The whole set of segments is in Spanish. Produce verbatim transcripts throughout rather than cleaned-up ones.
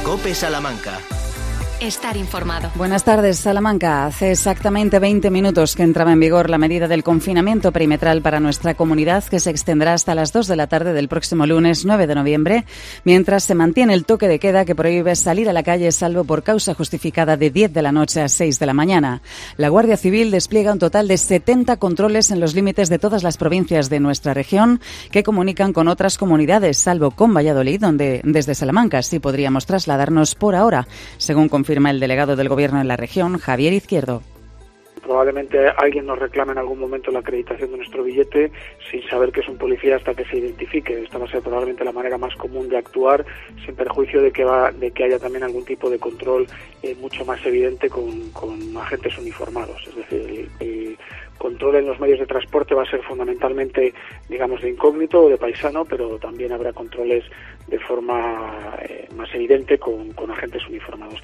COPE Salamanca. Estar informado. Buenas tardes, Salamanca. Hace exactamente veinte minutos que entraba en vigor la medida del confinamiento perimetral para nuestra comunidad, que se extenderá hasta las dos de la tarde del próximo lunes nueve de noviembre, mientras se mantiene el toque de queda que prohíbe salir a la calle salvo por causa justificada de diez de la noche a seis de la mañana. La Guardia Civil despliega un total de setenta controles en los límites de todas las provincias de nuestra región que comunican con otras comunidades, salvo con Valladolid, donde desde Salamanca sí podríamos trasladarnos por ahora, según confirma el delegado del Gobierno en la región, Javier Izquierdo. Probablemente alguien nos reclame en algún momento la acreditación de nuestro billete sin saber que es un policía hasta que se identifique. Esta va a ser probablemente la manera más común de actuar, sin perjuicio de que va, de que haya también algún tipo de control eh, mucho más evidente con, con agentes uniformados. Es decir, el, el control en los medios de transporte va a ser fundamentalmente, digamos, de incógnito o de paisano, pero también habrá controles de forma eh, más evidente con, con agentes uniformados.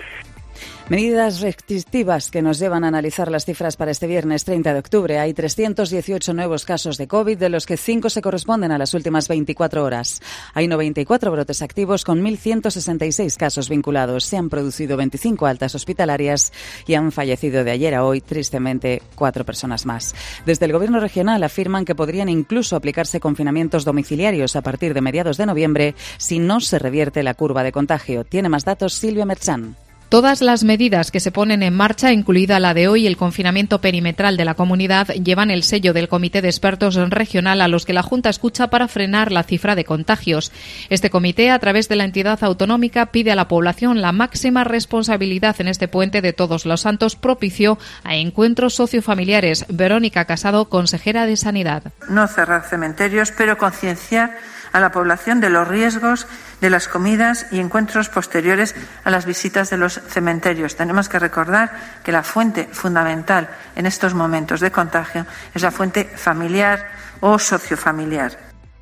Medidas restrictivas que nos llevan a analizar las cifras para este viernes treinta de octubre. Hay trescientos dieciocho nuevos casos de COVID, de los que cinco se corresponden a las últimas veinticuatro horas. Hay noventa y cuatro brotes activos con mil ciento sesenta y seis casos vinculados. Se han producido veinticinco altas hospitalarias y han fallecido de ayer a hoy, tristemente, cuatro personas más. Desde el Gobierno regional afirman que podrían incluso aplicarse confinamientos domiciliarios a partir de mediados de noviembre si no se revierte la curva de contagio. Tiene más datos Silvia Merchán. Todas las medidas que se ponen en marcha, incluida la de hoy, el confinamiento perimetral de la comunidad, llevan el sello del Comité de Expertos Regional a los que la Junta escucha para frenar la cifra de contagios. Este comité, a través de la entidad autonómica, pide a la población la máxima responsabilidad en este puente de Todos los Santos, propicio a encuentros sociofamiliares. Verónica Casado, consejera de Sanidad. No cerrar cementerios, pero concienciar a la población de los riesgos de las comidas y encuentros posteriores a las visitas de los cementerios. Tenemos que recordar que la fuente fundamental en estos momentos de contagio es la fuente familiar o sociofamiliar.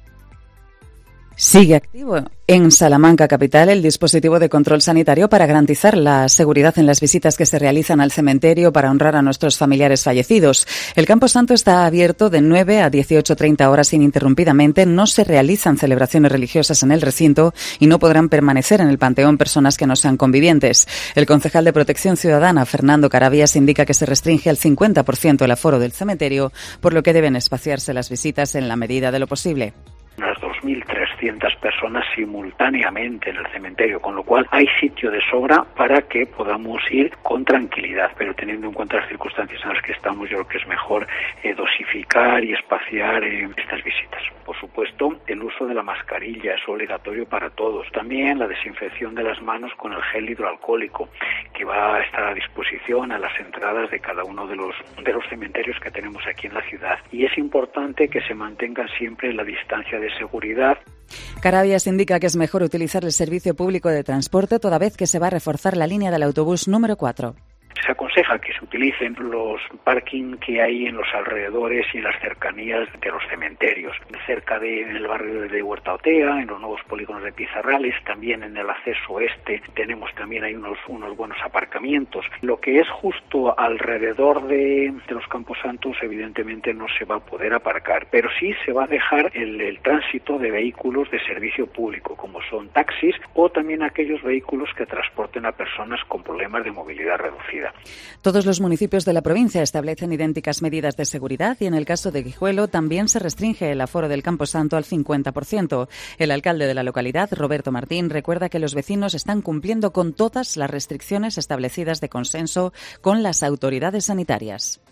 Sigue activo en Salamanca capital el dispositivo de control sanitario para garantizar la seguridad en las visitas que se realizan al cementerio para honrar a nuestros familiares fallecidos. El Camposanto está abierto de nueve a dieciocho treinta horas ininterrumpidamente. No se realizan celebraciones religiosas en el recinto y no podrán permanecer en el panteón personas que no sean convivientes. El concejal de Protección Ciudadana, Fernando Carabias, indica que se restringe al cincuenta por ciento el aforo del cementerio, por lo que deben espaciarse las visitas en la medida de lo posible. Unas dos mil trescientas personas simultáneamente en el cementerio, con lo cual hay sitio de sobra para que podamos ir con tranquilidad, pero teniendo en cuenta las circunstancias en las que estamos, yo creo que es mejor eh, dosificar y espaciar eh, estas visitas. Por supuesto, el uso de la mascarilla es obligatorio para todos. También la desinfección de las manos con el gel hidroalcohólico, que va a estar a disposición a las entradas de cada uno de los, de los cementerios que tenemos aquí en la ciudad. Y es importante que se mantenga siempre la distancia de seguridad. Carabias indica que es mejor utilizar el servicio público de transporte toda vez que se va a reforzar la línea del autobús número cuatro. Se aconseja que se utilicen los parking que hay en los alrededores y en las cercanías de los cementerios, cerca de en el barrio de Huerta Otea, en los nuevos polígonos de Pizarrales, también en el acceso este tenemos también hay unos unos buenos aparcamientos. Lo que es justo alrededor de, de los Camposantos evidentemente no se va a poder aparcar, pero sí se va a dejar el, el tránsito de vehículos de servicio público, como son taxis o también aquellos vehículos que transporten a personas con problemas de movilidad reducida. Todos los municipios de la provincia establecen idénticas medidas de seguridad y en el caso de Guijuelo también se restringe el aforo del Camposanto al cincuenta por ciento. El alcalde de la localidad, Roberto Martín, recuerda que los vecinos están cumpliendo con todas las restricciones establecidas de consenso con las autoridades sanitarias.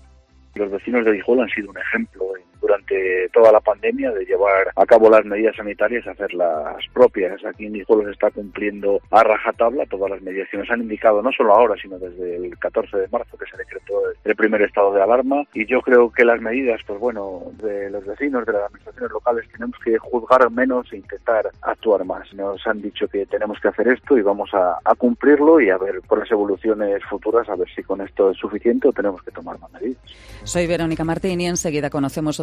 Los vecinos de Guijuelo han sido un ejemplo durante toda la pandemia de llevar a cabo las medidas sanitarias y hacerlas propias. Aquí en Guijuelo se está cumpliendo a rajatabla todas las medidas que nos han indicado, no solo ahora, sino desde el catorce de marzo que se decretó el primer estado de alarma. Y yo creo que las medidas, pues bueno, de los vecinos, de las administraciones locales, tenemos que juzgar menos e intentar actuar más. Nos han dicho que tenemos que hacer esto y vamos a, a cumplirlo y a ver por las evoluciones futuras, a ver si con esto es suficiente o tenemos que tomar más medidas. Soy Verónica Martín y enseguida conocemos otro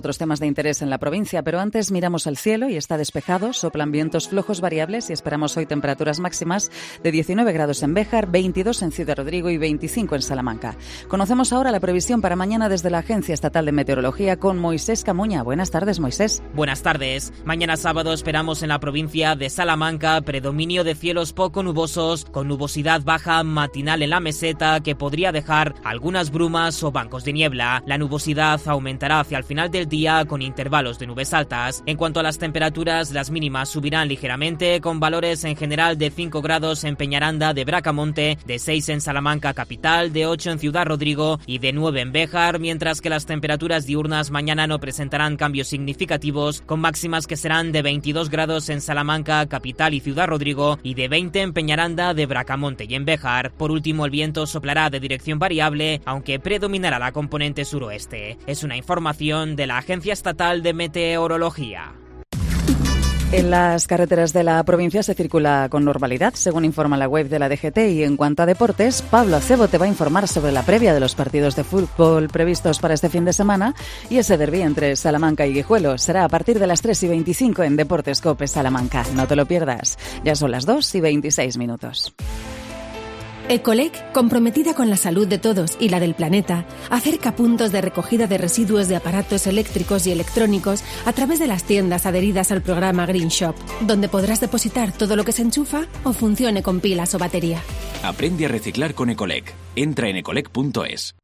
otros temas de interés en la provincia, pero antes miramos al cielo y está despejado, soplan vientos flojos variables y esperamos hoy temperaturas máximas de diecinueve grados en Béjar, veintidós en Ciudad Rodrigo y veinticinco en Salamanca. Conocemos ahora la previsión para mañana desde la Agencia Estatal de Meteorología con Moisés Camuña. Buenas tardes, Moisés. Buenas tardes. Mañana sábado esperamos en la provincia de Salamanca predominio de cielos poco nubosos, con nubosidad baja matinal en la meseta que podría dejar algunas brumas o bancos de niebla. La nubosidad aumentará hacia el final del día con intervalos de nubes altas. En cuanto a las temperaturas, las mínimas subirán ligeramente con valores en general de cinco grados en Peñaranda de Bracamonte, de seis en Salamanca capital, de ocho en Ciudad Rodrigo y de nueve en Béjar, mientras que las temperaturas diurnas mañana no presentarán cambios significativos, con máximas que serán de veintidós grados en Salamanca capital y Ciudad Rodrigo y de veinte en Peñaranda de Bracamonte y en Béjar. Por último, el viento soplará de dirección variable, aunque predominará la componente suroeste. Es una información de la Agencia Estatal de Meteorología. En las carreteras de la provincia se circula con normalidad, según informa la web de la D G T. Y en cuanto a deportes, Pablo Acebo te va a informar sobre la previa de los partidos de fútbol previstos para este fin de semana y ese derbi entre Salamanca y Guijuelo. Será a partir de las tres y veinticinco en Deportes Cope Salamanca. No te lo pierdas. Ya son las dos y veintiséis minutos. Ecolec, comprometida con la salud de todos y la del planeta, acerca puntos de recogida de residuos de aparatos eléctricos y electrónicos a través de las tiendas adheridas al programa Green Shop, donde podrás depositar todo lo que se enchufa o funcione con pilas o batería. Aprende a reciclar con Ecolec. Entra en ecolec punto es.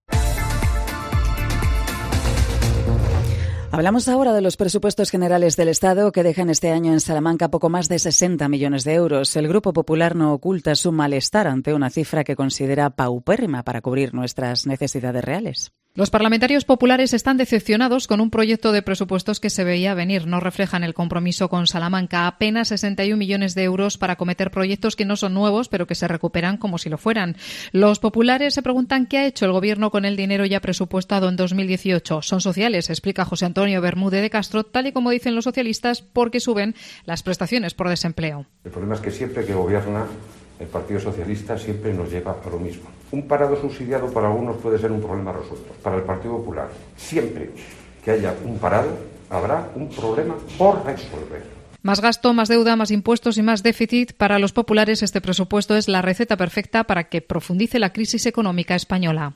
Hablamos ahora de los presupuestos generales del Estado que dejan este año en Salamanca poco más de sesenta millones de euros. El Grupo Popular no oculta su malestar ante una cifra que considera paupérrima para cubrir nuestras necesidades reales. Los parlamentarios populares están decepcionados con un proyecto de presupuestos que se veía venir. No reflejan el compromiso con Salamanca. Apenas sesenta y un millones de euros para acometer proyectos que no son nuevos, pero que se recuperan como si lo fueran. Los populares se preguntan qué ha hecho el Gobierno con el dinero ya presupuestado en dos mil dieciocho. Son sociales, explica José Antonio Bermúdez de Castro, tal y como dicen los socialistas, porque suben las prestaciones por desempleo. El problema es que siempre que gobierna el Partido Socialista siempre nos lleva a lo mismo. Un parado subsidiado para algunos puede ser un problema resuelto. Para el Partido Popular, siempre que haya un parado, habrá un problema por resolver. Más gasto, más deuda, más impuestos y más déficit. Para los populares, este presupuesto es la receta perfecta para que profundice la crisis económica española.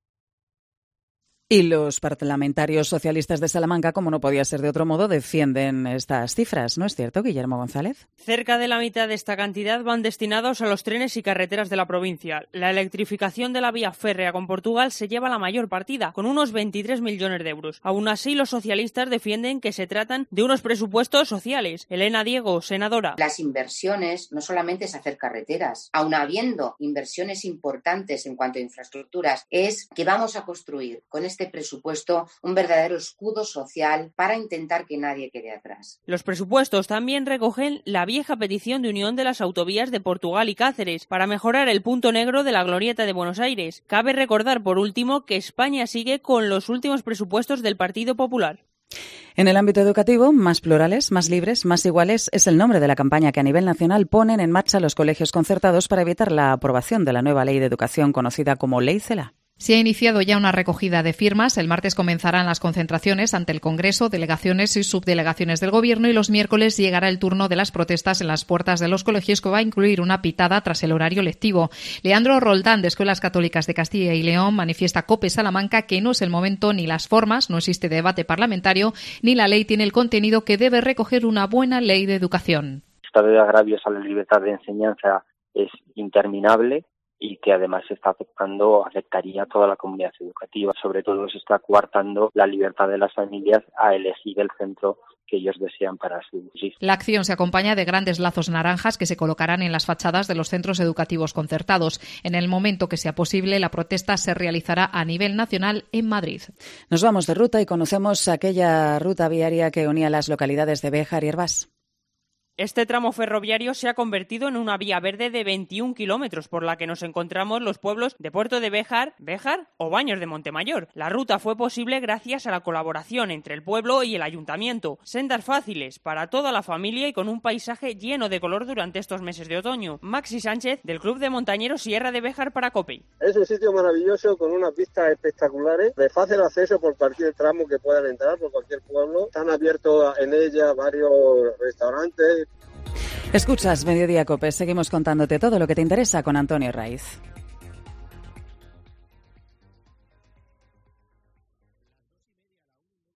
Y los parlamentarios socialistas de Salamanca, como no podía ser de otro modo, defienden estas cifras. ¿No es cierto, Guillermo González? Cerca de la mitad de esta cantidad van destinados a los trenes y carreteras de la provincia. La electrificación de la vía férrea con Portugal se lleva la mayor partida, con unos veintitrés millones de euros. Aún así, los socialistas defienden que se tratan de unos presupuestos sociales. Elena Diego, senadora. Las inversiones no solamente es hacer carreteras, aun habiendo inversiones importantes en cuanto a infraestructuras, es que vamos a construir con este Este presupuesto un verdadero escudo social para intentar que nadie quede atrás. Los presupuestos también recogen la vieja petición de unión de las autovías de Portugal y Cáceres para mejorar el punto negro de la glorieta de Buenos Aires. Cabe recordar, por último, que España sigue con los últimos presupuestos del Partido Popular. En el ámbito educativo, más plurales, más libres, más iguales es el nombre de la campaña que a nivel nacional ponen en marcha los colegios concertados para evitar la aprobación de la nueva ley de educación conocida como Ley CELA. Se ha iniciado ya una recogida de firmas. El martes comenzarán las concentraciones ante el Congreso, delegaciones y subdelegaciones del Gobierno y los miércoles llegará el turno de las protestas en las puertas de los colegios, que va a incluir una pitada tras el horario lectivo. Leandro Roldán, de Escuelas Católicas de Castilla y León, manifiesta a COPE Salamanca que no es el momento ni las formas, no existe debate parlamentario, ni la ley tiene el contenido que debe recoger una buena ley de educación. Esta de agravios a la libertad de enseñanza es interminable y que además está afectando, afectaría a toda la comunidad educativa. Sobre todo se está coartando la libertad de las familias a elegir el centro que ellos desean para su hijo. La acción se acompaña de grandes lazos naranjas que se colocarán en las fachadas de los centros educativos concertados. En el momento que sea posible, la protesta se realizará a nivel nacional en Madrid. Nos vamos de ruta y conocemos aquella ruta viaria que unía las localidades de Béjar y Hervás. Este tramo ferroviario se ha convertido en una vía verde de veintiún kilómetros por la que nos encontramos los pueblos de Puerto de Béjar, Béjar o Baños de Montemayor. La ruta fue posible gracias a la colaboración entre el pueblo y el ayuntamiento. Sendas fáciles para toda la familia y con un paisaje lleno de color durante estos meses de otoño. Maxi Sánchez, del Club de Montañeros Sierra de Béjar, para COPE. Es un sitio maravilloso con unas vistas espectaculares, de fácil acceso por cualquier tramo que puedan entrar, por cualquier pueblo. Están abiertos en ella varios restaurantes. Escuchas Mediodía COPE, seguimos contándote todo lo que te interesa con Antonio Raiz.